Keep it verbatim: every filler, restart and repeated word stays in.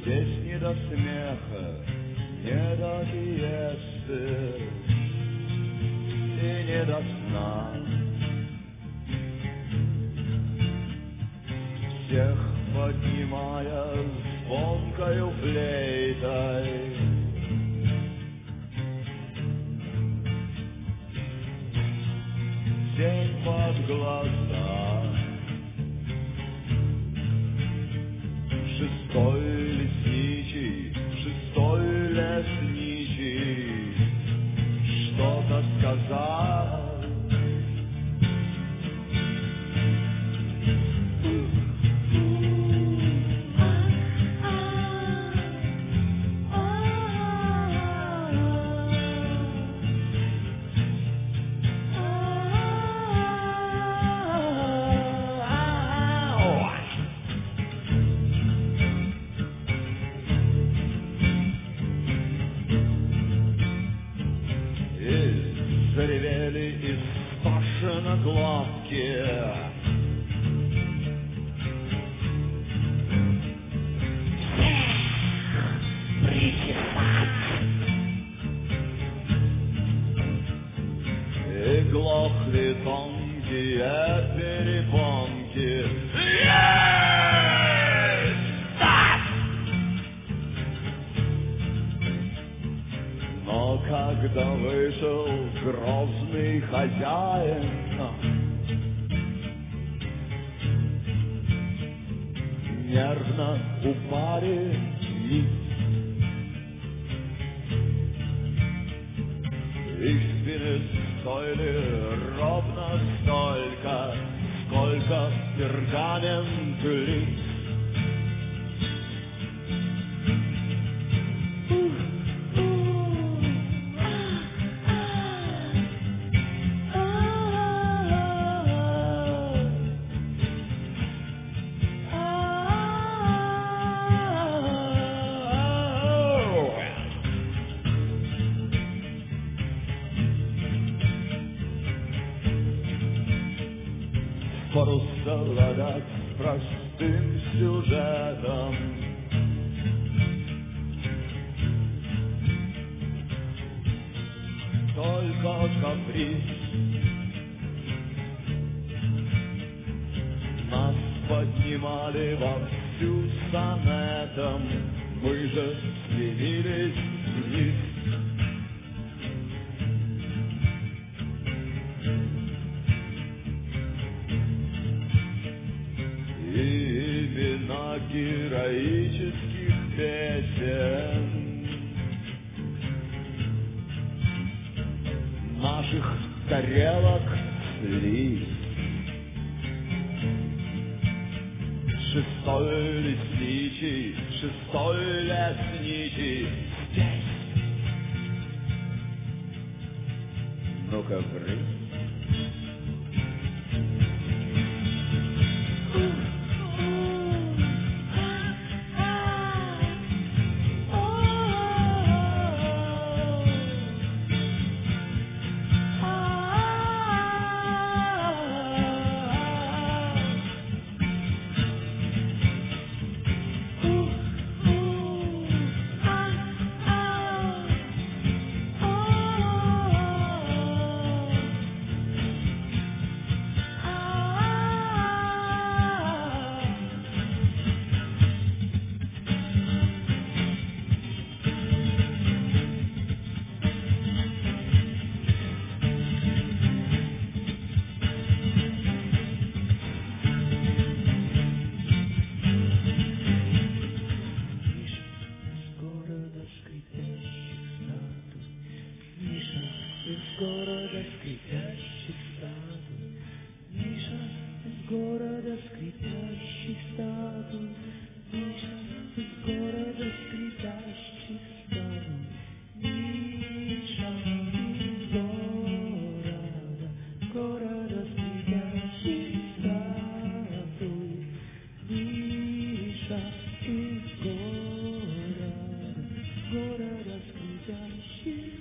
Здесь не до смеха, не до пьесы и не до сна. Всех поднимая звонкою флейтой, тень под глаза. Шестой лесничий, шестой лесничий что-то сказал. Заревели из Пашина глазки. Всех причесать. И глохли тонкие перепонки. Но когда вышел грозный хозяин, нервно упали низ, их спины стоили ровно столько, сколько пергамент лист. Порусолодать с простым сюжетом, только каприз. Нас поднимали вовсю сонетом, мы же стремились вниз. Имена героических песен наших тарелок слиз. Шестой лесничий, шестой лесничий здесь. Ну-ка, брысь. Из города скрипящих статуй, Миша, из города скрипящих статуй, Миша, из города скрипящих статуй, Миша, из города, города скрипящих статуй, Миша, из города, города скрипящих